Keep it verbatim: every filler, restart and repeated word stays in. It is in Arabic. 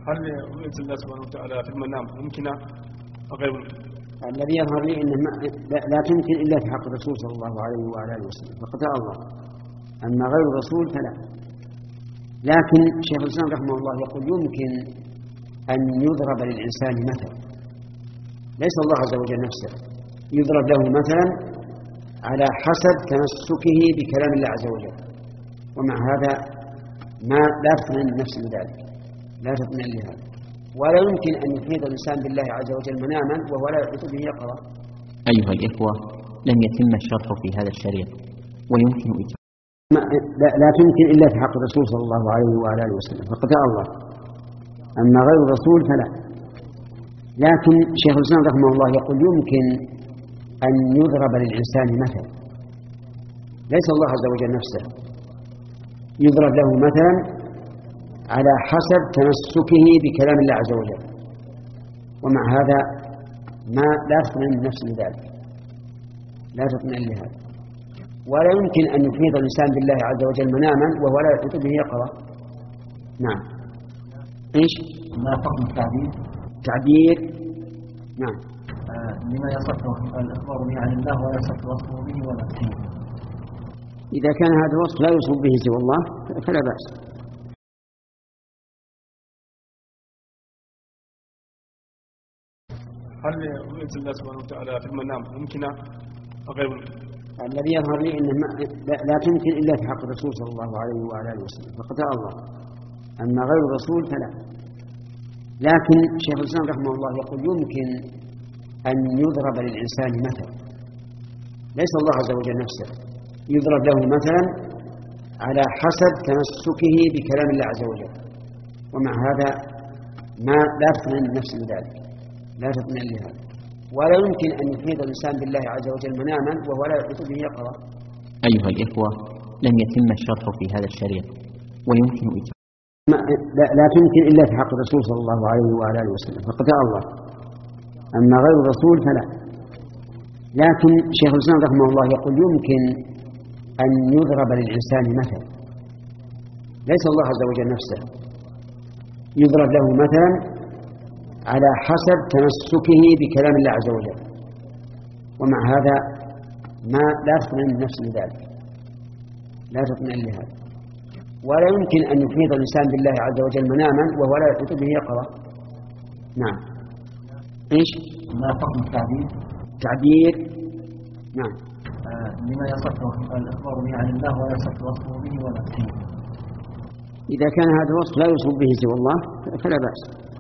هل رؤية الله سبحانه وتعالى في المنام ممكنة أو غير ممكنة؟ الذي يظهر لي أنه لا تمكن إلا في حق الرسول صلى الله عليه وعلى آله وسلم فقد الله، أما غير الرسول فلا. لكن شيخ الإسلام رحمه الله يقول يمكن أن يضرب للإنسان مثل، ليس الله عز وجل نفسه، يضرب له مثلا على حسب تمسكه بكلام الله عز وجل، ومع هذا ما لا تطمئن النفس لذلك، لا تطمئن لهذا. ولا يمكن أن يحيط الإنسان بالله عز وجل مناما وهو لا يحيط به يقظة. أيها الإخوة، لم يتم الشرح في هذا الشريط، ويمكن إجابة لا, لا تمكن إلا في حق الرسول صلى الله عليه وعلى آله وسلم فقد الله، أما غير الرسول فلا. لكن شيخ الإسلام رحمه الله يقول يمكن أن يضرب للإنسان مثل، ليس الله عز وجل نفسه، يضرب له مثلا على حسب تمسكه بكلام الله عز وجل، ومع هذا ما لا تطمئن النفس لذلك، لا تطمئن لهذا. ولا يمكن أن يحيط الإنسان بالله عز وجل مناما وهو لا يحيط به يقظة. نعم. إيش؟ ما حكم التعبير؟ تعبير. نعم. آه لما يصح الإخبار به عن الله ولا يصح وصفه به ولا فيه. إذا كان هذا الوصف لا يوصف به سوى الله فلا بأس. هل رؤية الله سبحانه وتعالى في المنام ممكنة أو غير ممكنة؟ الذي يظهر لي أنه لا, لا تمكن إلا في حق الرسول صلى الله عليه وعلى آله وسلم فقد الله، أما غير الرسول فلا. لكن شيخ الإسلام رحمه الله يقول يمكن أن يضرب للإنسان مثل، ليس الله عز وجل نفسه، يضرب له مثلا على حسب تمسكه بكلام الله عز وجل، ومع هذا ما لا تطمئن النفس لذلك، لا تطمئن لهذا. ولا يمكن أن يحيط الإنسان بالله عز وجل مناما وهو لا يحيط به يقظة. أيها الإخوة، لم يتم الشرح في هذا الشريط، ويمكن إجابة لا, لا تمكن إلا في حق الرسول صلى الله عليه وعلى آله وسلم فقد الله، أما غير الرسول فلا. لكن شيخ الإسلام رحمه الله يقول يمكن أن يضرب للإنسان مثل، ليس الله عز وجل نفسه، يضرب له مثلا على حسب تمسكه بكلام الله عز وجل، ومع هذا ما لا تطمئن النفس لذلك، لا تطمئن لهذا. ولا يمكن أن يحيط الإنسان بالله عز وجل مناما وهو لا يحيط به يقظة. نعم. إيش؟ ما حكم التعبير؟ تعبير. نعم. آه لما يصح الإخبار به عن الله ولا يصح وصفه به ولا فيه. إذا كان هذا الوصف لا يوصف به سوى الله فلا بأس.